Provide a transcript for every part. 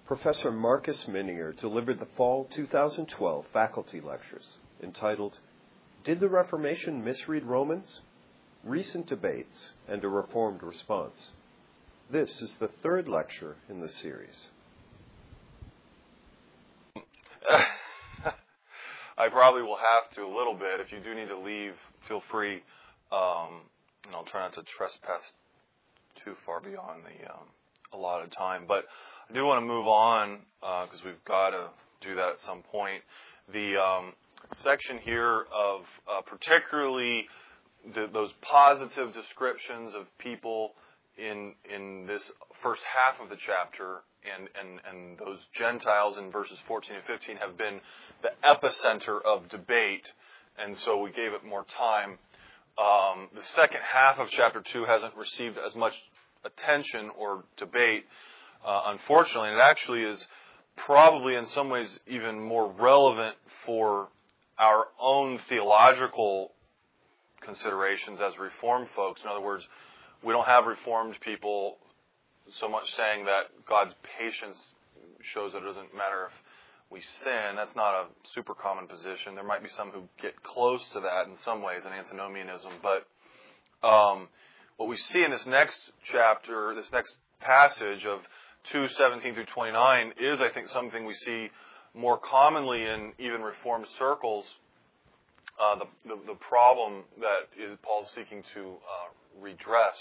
Professor Marcus Minier delivered the Fall 2012 faculty lectures entitled, Did the Reformation Misread Romans? Recent Debates and a Reformed Response. This is the third lecture in the series. I probably will have to a little bit. If you do need to leave, feel free. And I'll try not to trespass too far beyond the allotted time. But I do want to move on because we've got to do that at some point. The section here of particularly those positive descriptions of people in this first half of the chapter and those Gentiles in verses 14 and 15 have been the epicenter of debate, and so we gave it more time. The second half of chapter 2 hasn't received as much attention or debate, unfortunately, and it actually is probably in some ways even more relevant for our own theological considerations as Reformed folks. In other words, we don't have Reformed people so much saying that God's patience shows that it doesn't matter if we sin. That's not a super common position. There might be some who get close to that in some ways in antinomianism. But what we see in this next chapter, this next passage of 2:17 through 29 is, I think, something we see more commonly in even Reformed circles. The problem that Paul's seeking to redress.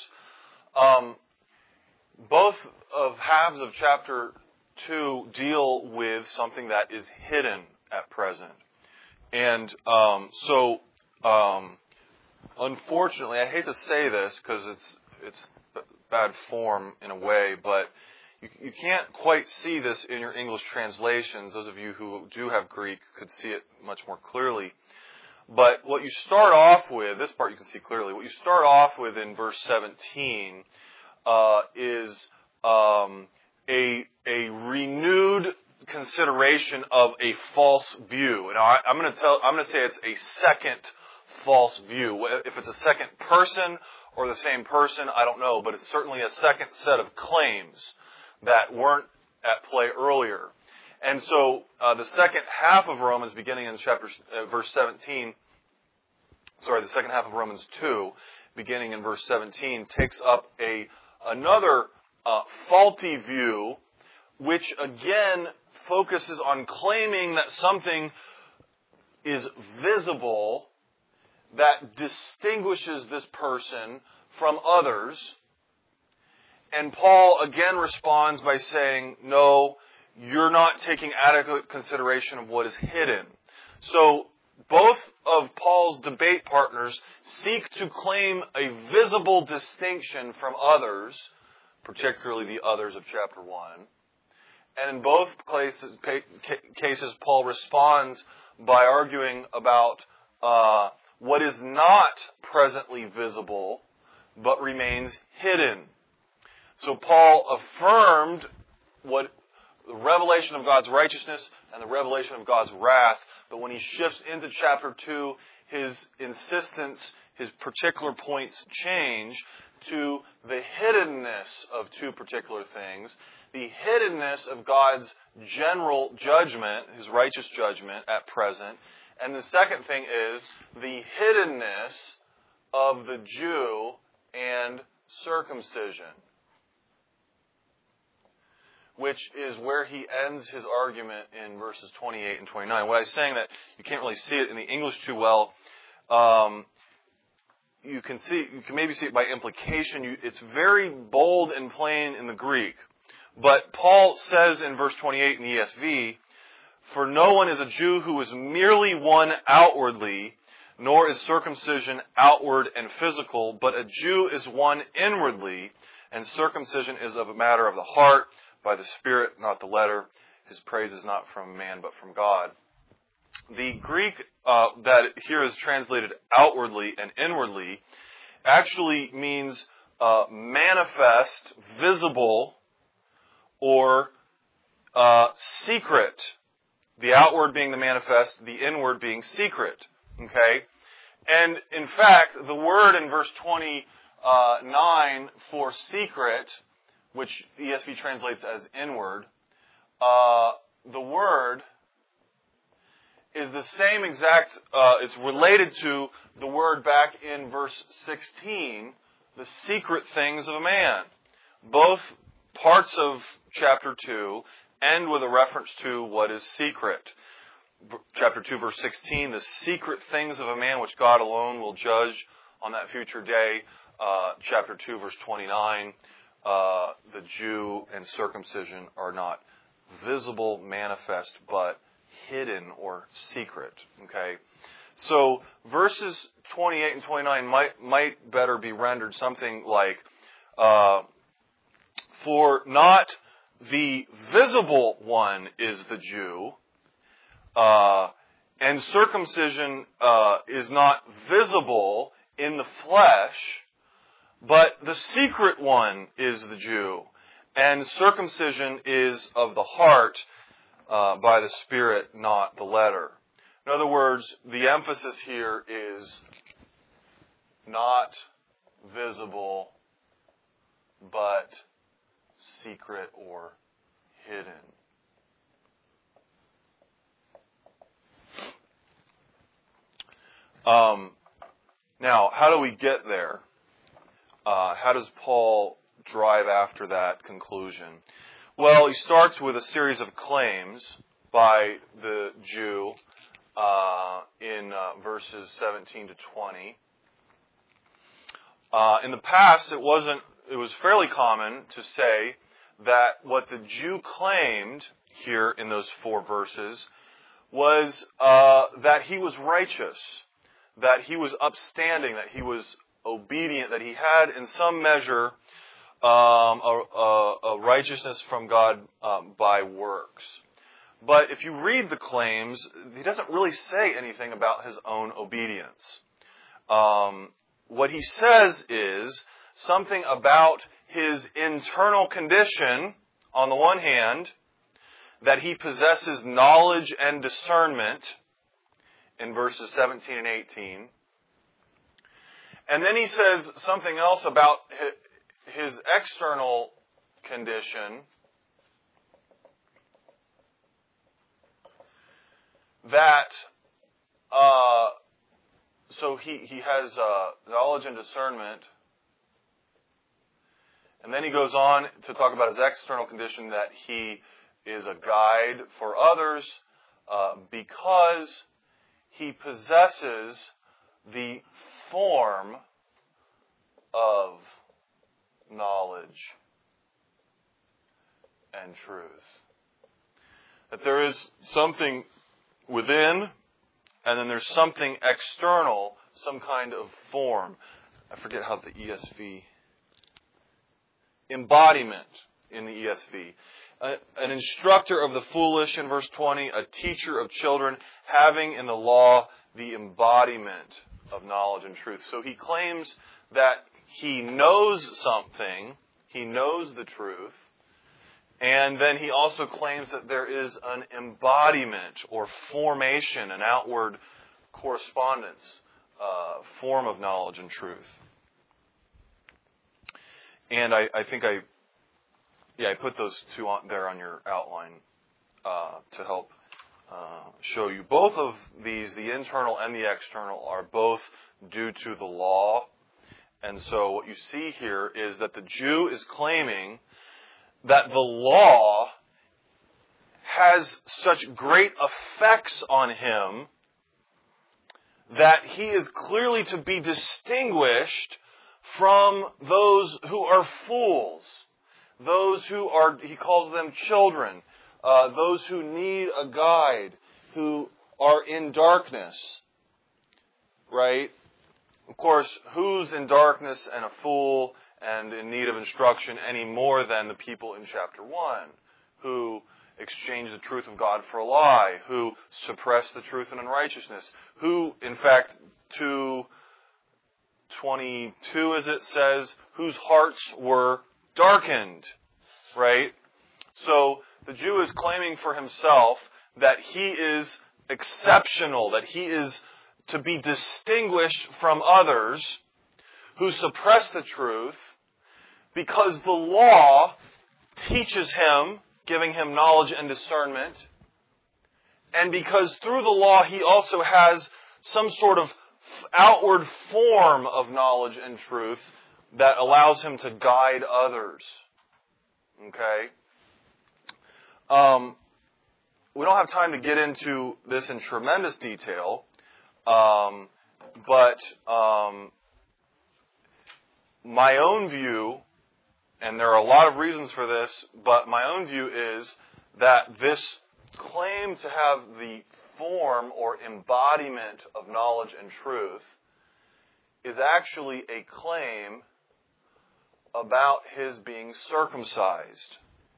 Both of halves of chapter 2 deal with something that is hidden at present. And unfortunately, I hate to say this because it's bad form in a way, but you can't quite see this in your English translations. Those of you who do have Greek could see it much more clearly. But what you start off with, this part you can see clearly, what you start off with in verse 17 is a renewed consideration of a false view. Now, I'm going to say it's a second false view. If it's a second person or the same person, I don't know, but it's certainly a second set of claims that weren't at play earlier. And so the second half of Romans, beginning in verse 17, the second half of Romans 2, beginning in verse 17, takes up another faulty view, which again focuses on claiming that something is visible that distinguishes this person from others. And Paul again responds by saying, no, you're not taking adequate consideration of what is hidden. So both of Paul's debate partners seek to claim a visible distinction from others, particularly the others of chapter 1. And in both cases, Paul responds by arguing about what is not presently visible, but remains hidden. So Paul affirmed what the revelation of God's righteousness and the revelation of God's wrath, but when he shifts into chapter 2, his insistence, his particular points change to the hiddenness of two particular things. The hiddenness of God's general judgment, his righteous judgment at present. And the second thing is the hiddenness of the Jew and circumcision, which is where he ends his argument in verses 28 and 29. When I was saying that you can't really see it in the English too well, you can maybe see it by implication. It's very bold and plain in the Greek. But Paul says in verse 28 in the ESV, "For no one is a Jew who is merely one outwardly, nor is circumcision outward and physical, but a Jew is one inwardly, and circumcision is of a matter of the heart, by the Spirit, not the letter. His praise is not from man, but from God." The Greek that here is translated outwardly and inwardly actually means manifest, visible, or secret. The outward being the manifest, the inward being secret. Okay? And in fact, the word in verse 29 for secret, which ESV translates as inward, the word is the same exact, it's related to the word back in verse 16, the secret things of a man. Both parts of chapter 2 end with a reference to what is secret. Chapter 2, verse 16, the secret things of a man which God alone will judge on that future day. Chapter 2, verse 29, the Jew and circumcision are not visible, manifest, but hidden or secret. Okay? So verses 28 and 29 might better be rendered something like, for not the visible one is the Jew, and circumcision is not visible in the flesh, but the secret one is the Jew, and circumcision is of the heart by the Spirit, not the letter. In other words, the emphasis here is not visible, but secret or hidden. Now, how do we get there? How does Paul drive after that conclusion? Well, he starts with a series of claims by the Jew in verses 17 to 20. In the past, it was fairly common to say that what the Jew claimed here in those 4 verses was that he was righteous, that he was upstanding, that he was obedient, that he had in some measure a righteousness from God by works. But if you read the claims, he doesn't really say anything about his own obedience. What he says is something about his internal condition, on the one hand, that he possesses knowledge and discernment in verses 17 and 18. And then he says something else about his external condition, that so he has knowledge and discernment, and then he goes on to talk about his external condition, that he is a guide for others because he possesses the form of knowledge and truth. That there is something within, and then there's something external, some kind of form. I forget how the ESV... embodiment in the ESV. An instructor of the foolish in verse 20, a teacher of children, having in the law the embodiment of knowledge and truth. So he claims that he knows something, he knows the truth, and then he also claims that there is an embodiment or formation, an outward correspondence, form of knowledge and truth. And I think I put those 2 there on your outline to help show you. Both of these, the internal and the external, are both due to the law. And so what you see here is that the Jew is claiming that the law has such great effects on him that he is clearly to be distinguished from those who are fools, those who are, he calls them children, those who need a guide, who are in darkness, right? Of course, who's in darkness and a fool and in need of instruction any more than the people in chapter 1, who exchange the truth of God for a lie, who suppress the truth in unrighteousness, who, in fact, 2:22, as it says, whose hearts were darkened, right? So the Jew is claiming for himself that he is exceptional, that he is to be distinguished from others who suppress the truth, because the law teaches him giving him knowledge and discernment, and because through the law he also has some sort of outward form of knowledge and truth that allows him to guide others. Okay? We don't have time to get into this in tremendous detail, but my own view, and there are a lot of reasons for this, but my own view is that this claim to have the form or embodiment of knowledge and truth is actually a claim about his being circumcised.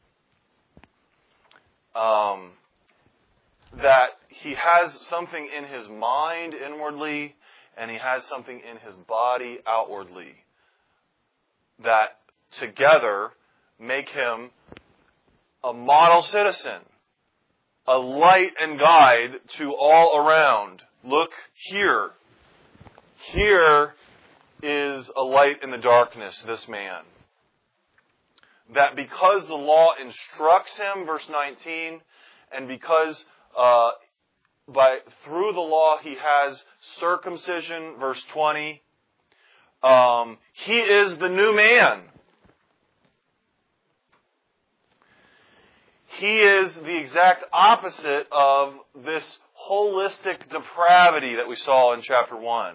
That he has something in his mind inwardly, and he has something in his body outwardly, that together make him a model citizen, a light and guide to all around. Look here. Here is a light in the darkness, this man. That because the law instructs him, verse 19, and because through the law he has circumcision, verse 20, he is the new man. He is the exact opposite of this holistic depravity that we saw in chapter 1.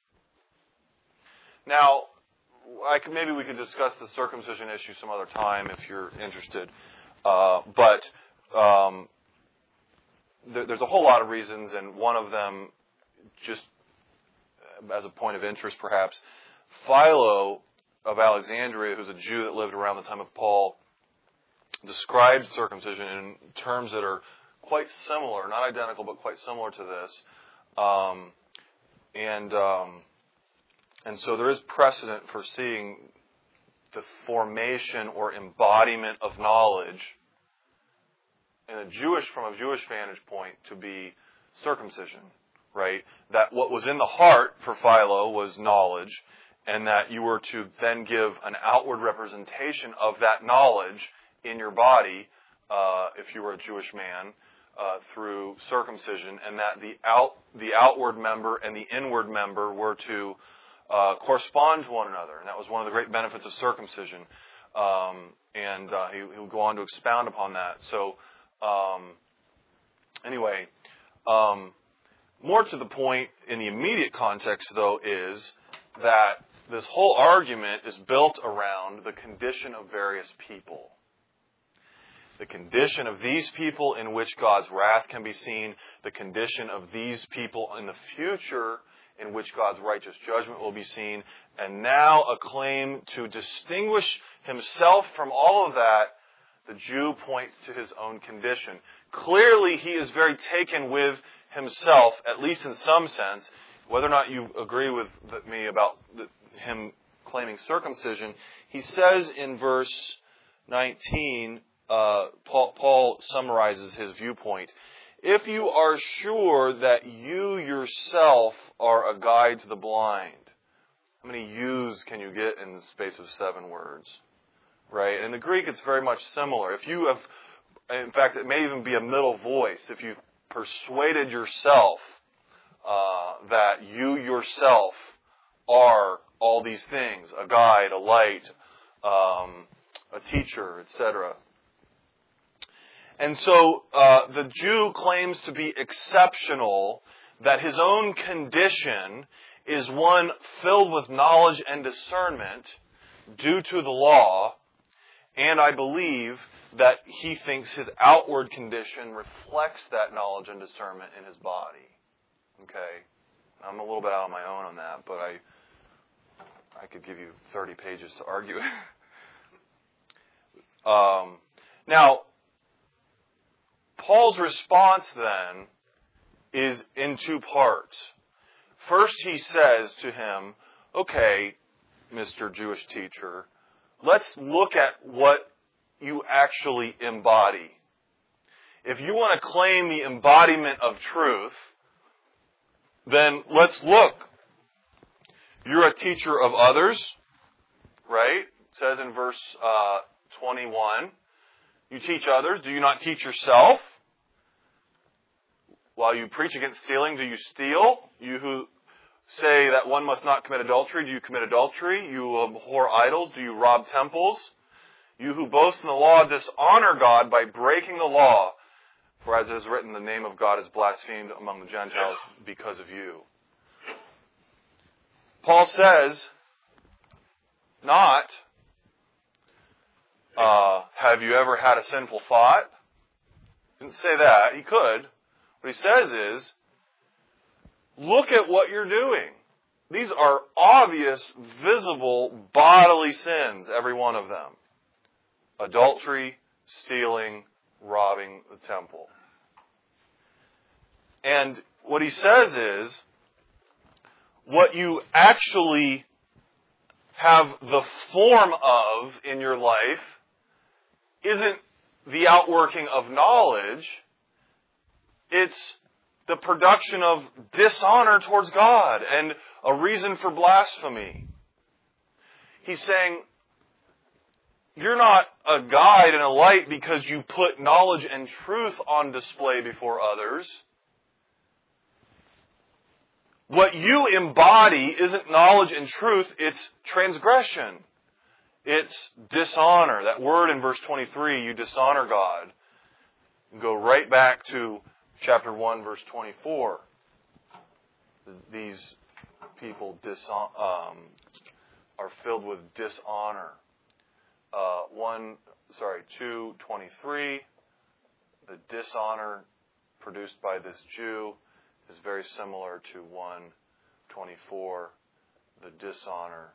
Now, maybe we could discuss the circumcision issue some other time if you're interested. But there's a whole lot of reasons, and one of them, just as a point of interest perhaps, Philo of Alexandria, who's a Jew that lived around the time of Paul, describes circumcision in terms that are quite similar, not identical, but quite similar to this. And so there is precedent for seeing the formation or embodiment of knowledge from a Jewish vantage point to be circumcision, right? That what was in the heart for Philo was knowledge, and that you were to then give an outward representation of that knowledge in your body, if you were a Jewish man, through circumcision, and that the outward member and the inward member were to correspond to one another. And that was one of the great benefits of circumcision. He will go on to expound upon that. So, anyway, more to the point in the immediate context, though, is that this whole argument is built around the condition of various people. The condition of these people in which God's wrath can be seen, the condition of these people in the future in which God's righteous judgment will be seen, and now a claim to distinguish himself from all of that. The Jew points to his own condition. Clearly, he is very taken with himself, at least in some sense. Whether or not you agree with me about him claiming circumcision, he says in verse 19, Paul summarizes his viewpoint. If you are sure that you yourself are a guide to the blind. How many yous can you get in the space of 7 words? Right? In the Greek, it's very much similar. If you have, in fact, it may even be a middle voice. If you've persuaded yourself that you yourself are all these things, a guide, a light, a teacher, etc. And so the Jew claims to be exceptional, that his own condition is one filled with knowledge and discernment due to the law, and I believe that he thinks his outward condition reflects that knowledge and discernment in his body. Okay? I'm a little bit out on my own on that, but I could give you 30 pages to argue it. Now, Paul's response then is in 2 parts. First, he says to him, okay, Mr. Jewish teacher, let's look at what you actually embody. If you want to claim the embodiment of truth, then let's look. You're a teacher of others, right? It says in verse 21, You teach others. Do you not teach yourself? While you preach against stealing, do you steal? You who say that one must not commit adultery, do you commit adultery? You abhor idols, do you rob temples? You who boast in the law dishonor God by breaking the law. For as it is written, the name of God is blasphemed among the Gentiles because of you. Paul says, not, have you ever had a sinful thought? He didn't say that. He could. What he says is, look at what you're doing. These are obvious, visible, bodily sins, every one of them. Adultery, stealing, robbing the temple. And what he says is, what you actually have the form of in your life isn't the outworking of knowledge. It's the production of dishonor towards God and a reason for blasphemy. He's saying, you're not a guide and a light because you put knowledge and truth on display before others. What you embody isn't knowledge and truth, it's transgression. It's dishonor. That word in verse 23, you dishonor God. You go right back to chapter 1, verse 24. These people are filled with dishonor. 2:23, the dishonor produced by this Jew is very similar to 1:24, the dishonor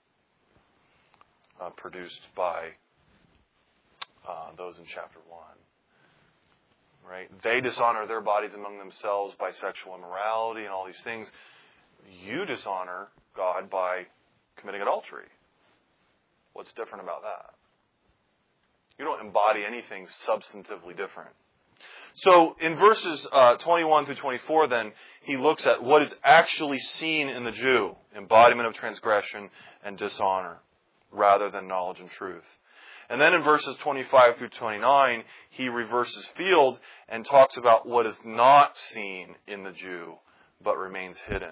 produced by those in chapter 1. Right? They dishonor their bodies among themselves by sexual immorality and all these things. You dishonor God by committing adultery. What's different about that? You don't embody anything substantively different. So in verses 21 through 24 then, he looks at what is actually seen in the Jew, embodiment of transgression and dishonor, rather than knowledge and truth. And then in verses 25 through 29, he reverses field and talks about what is not seen in the Jew, but remains hidden.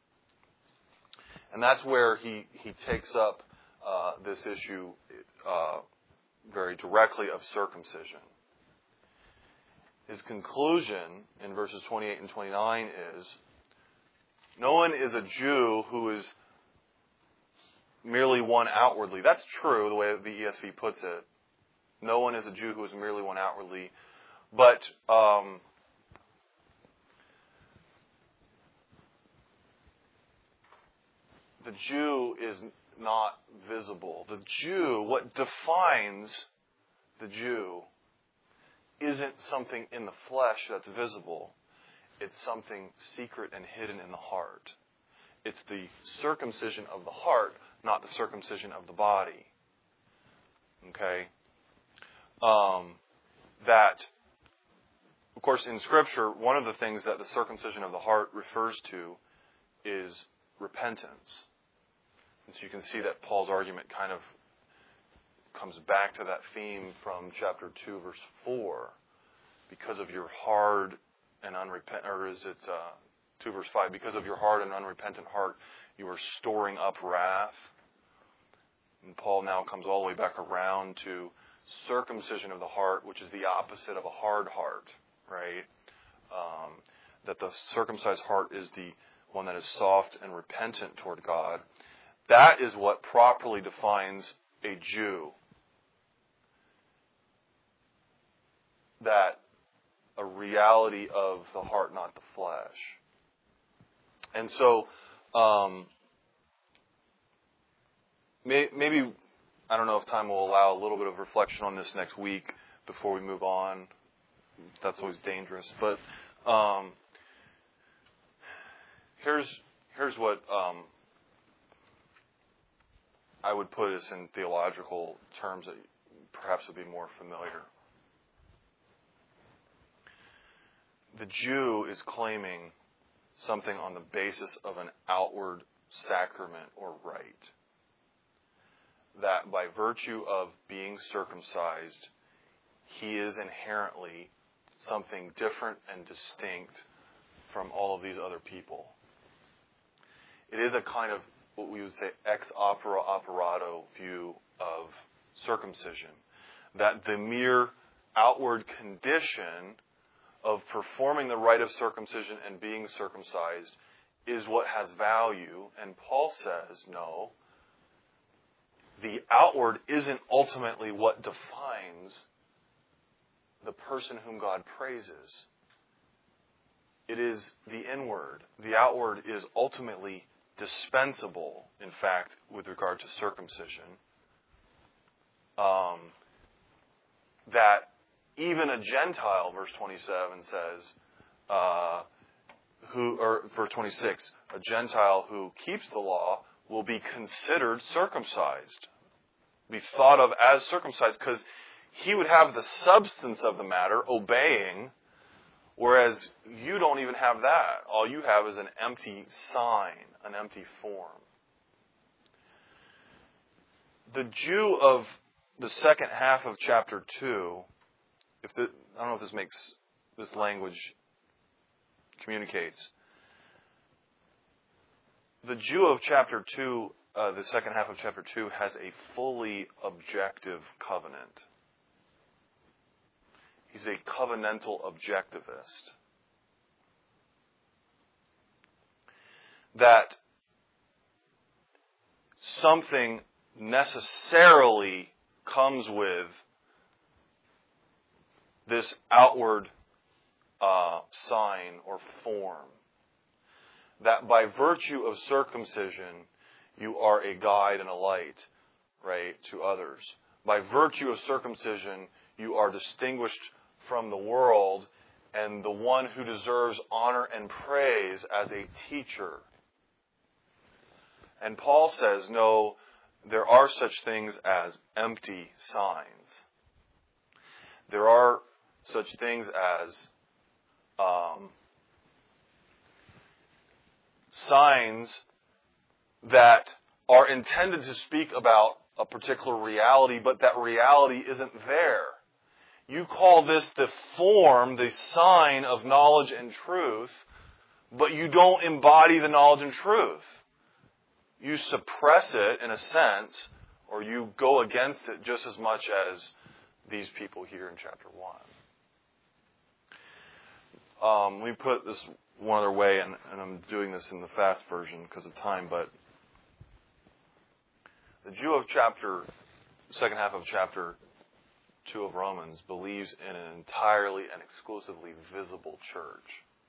And that's where he takes up this issue very directly of circumcision. His conclusion in verses 28 and 29 is, no one is a Jew who is merely one outwardly. That's true, the way the ESV puts it. No one is a Jew who is merely one outwardly. But the Jew is not visible. The Jew, what defines the Jew, isn't something in the flesh that's visible. It's something secret and hidden in the heart. It's the circumcision of the heart, not the circumcision of the body. Okay? That, of course, in Scripture, one of the things that the circumcision of the heart refers to is repentance. And so you can see that Paul's argument kind of comes back to that theme from chapter 2, verse 4. Because of your hard and unrepentant, or is it 2 verse 5? Because of your hard and unrepentant heart, you are storing up wrath. And Paul now comes all the way back around to circumcision of the heart, which is the opposite of a hard heart, right? That the circumcised heart is the one that is soft and repentant toward God. That is what properly defines a Jew. That a reality of the heart, not the flesh. And so, maybe, I don't know if time will allow a little bit of reflection on this next week before we move on. That's always dangerous. But here's what I would put this in theological terms that perhaps would be more familiar. The Jew is claiming something on the basis of an outward sacrament or rite. That by virtue of being circumcised, he is inherently something different and distinct from all of these other people. It is a kind of what we would say ex opere operato view of circumcision, that the mere outward condition of performing the rite of circumcision and being circumcised is what has value. And Paul says, no, the outward isn't ultimately what defines the person whom God praises. It is the inward. The outward is ultimately dispensable, in fact, with regard to circumcision. That even a Gentile, verse 27 says, verse 26, a Gentile who keeps the law will be considered circumcised, be thought of as circumcised, because he would have the substance of the matter, obeying, whereas you don't even have that. All you have is an empty sign, an empty form. The Jew of the second half of chapter 2, I don't know if this language communicates. The Jew of chapter 2, the second half of chapter 2, has a fully objective covenant. He's a covenantal objectivist. That something necessarily comes with this outward sign or form. That by virtue of circumcision, you are a guide and a light, right, to others. By virtue of circumcision, you are distinguished from the world and the one who deserves honor and praise as a teacher. And Paul says, no, there are such things as empty signs. There are such things as signs that are intended to speak about a particular reality, but that reality isn't there. You call this the form, the sign of knowledge and truth, but you don't embody the knowledge and truth. You suppress it in a sense, or you go against it just as much as these people here in chapter 1. Let me put this one other way, and I'm doing this in the fast version because of time, but the Jew of second half of chapter 2 of Romans believes in an entirely and exclusively visible church.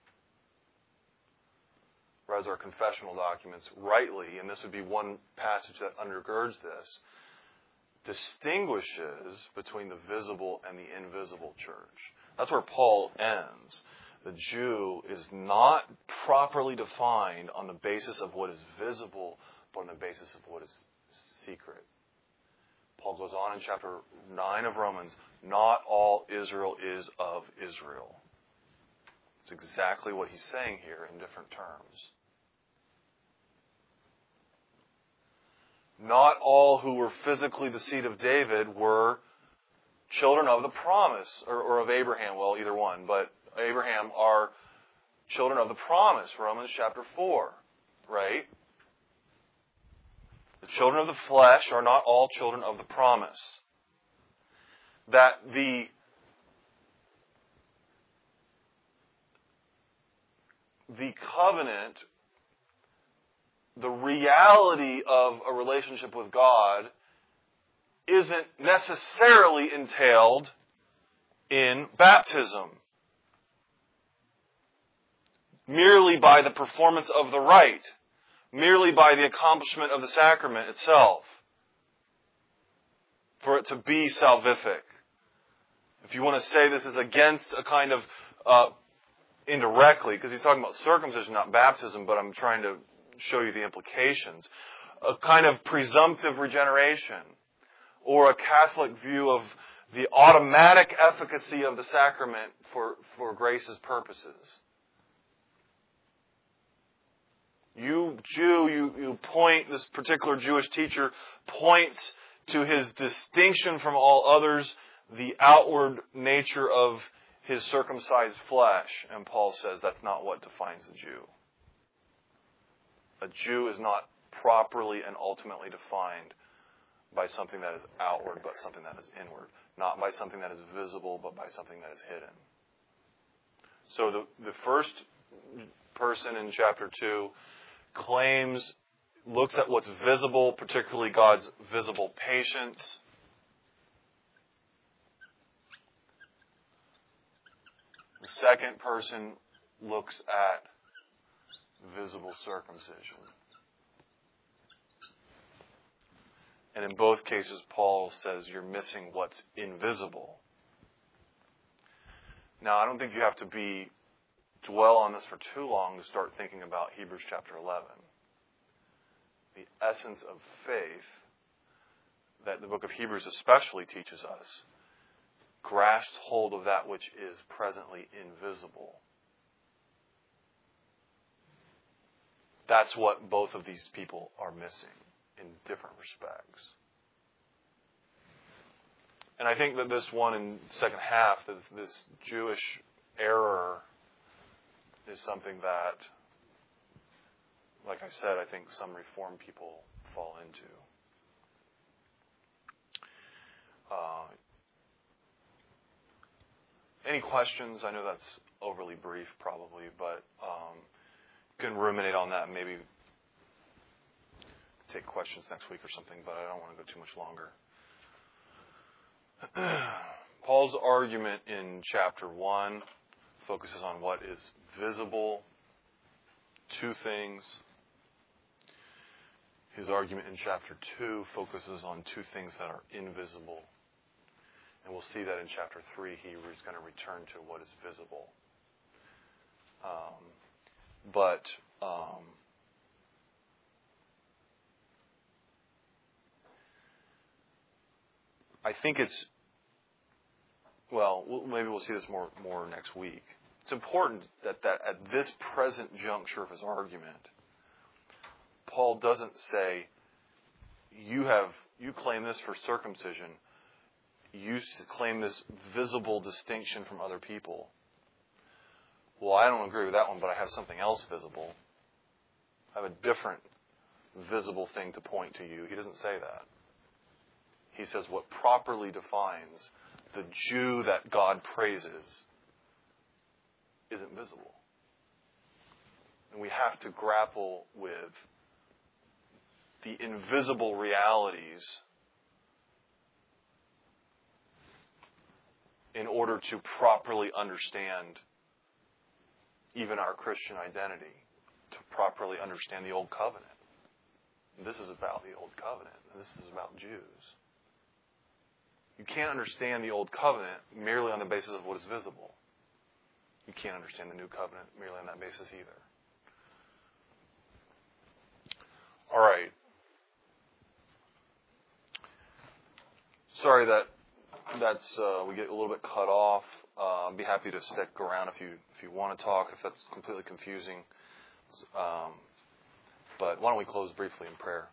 Whereas our confessional documents rightly, and this would be one passage that undergirds this, distinguishes between the visible and the invisible church. That's where Paul ends. The Jew is not properly defined on the basis of what is visible, but on the basis of what is secret. Paul goes on in chapter 9 of Romans, not all Israel is of Israel. It's exactly what he's saying here in different terms. Not all who were physically the seed of David were children of the promise, or of Abraham. Well, either one, but Abraham are children of the promise, Romans chapter 4, right? The children of the flesh are not all children of the promise. That the covenant, the reality of a relationship with God, isn't necessarily entailed in baptism. Merely by the performance of the rite. Merely by the accomplishment of the sacrament itself. For it to be salvific. If you want to say this is against a kind of, indirectly, because he's talking about circumcision, not baptism, but I'm trying to show you the implications. A kind of presumptive regeneration. Or a Catholic view of the automatic efficacy of the sacrament for grace's purposes. You Jew, you point, this particular Jewish teacher points to his distinction from all others, the outward nature of his circumcised flesh. And Paul says that's not what defines a Jew. A Jew is not properly and ultimately defined by something that is outward, but something that is inward. Not by something that is visible, but by something that is hidden. So the first person in chapter 2 looks at what's visible, particularly God's visible patience. The second person looks at visible circumcision. And in both cases, Paul says you're missing what's invisible. Now, I don't think you have to dwell on this for too long to start thinking about Hebrews chapter 11. The essence of faith that the book of Hebrews especially teaches us grasps hold of that which is presently invisible. That's what both of these people are missing in different respects. And I think that this one in the second half, this Jewish error, is something that, like I said, I think some Reformed people fall into. Any questions? I know that's overly brief probably, but you can ruminate on that and maybe take questions next week or something, but I don't want to go too much longer. Paul's argument in chapter 1 focuses on what is visible, two things. His argument in chapter 2 focuses on two things that are invisible. And we'll see that in chapter 3, he's going to return to what is visible. I think it's, maybe we'll see this more next week. It's important that at this present juncture of his argument, Paul doesn't say, you claim this for circumcision, you claim this visible distinction from other people. Well, I don't agree with that one, but I have something else visible. I have a different visible thing to point to you. He doesn't say that. He says what properly defines the Jew that God praises isn't visible. And we have to grapple with the invisible realities in order to properly understand even our Christian identity, to properly understand the Old Covenant. And this is about the Old Covenant, and this is about Jews. You can't understand the Old Covenant merely on the basis of what is visible. You can't understand the New Covenant merely on that basis either. All right. Sorry that's we get a little bit cut off. I'd be happy to stick around if you want to talk, if that's completely confusing. But why don't we close briefly in prayer?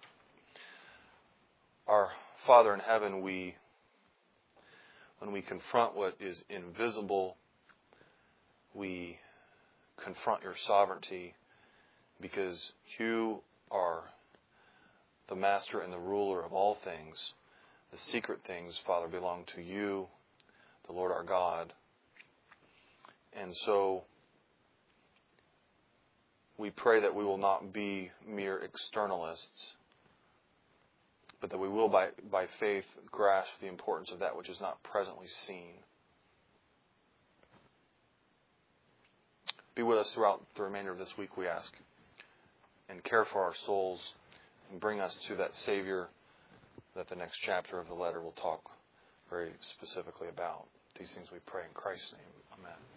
Our Father in heaven, when we confront what is invisible, we confront your sovereignty because you are the master and the ruler of all things. The secret things, Father, belong to you, the Lord our God. And so we pray that we will not be mere externalists, but that we will by faith grasp the importance of that which is not presently seen. Be with us throughout the remainder of this week, we ask, and care for our souls, and bring us to that Savior that the next chapter of the letter will talk very specifically about. These things we pray in Christ's name. Amen.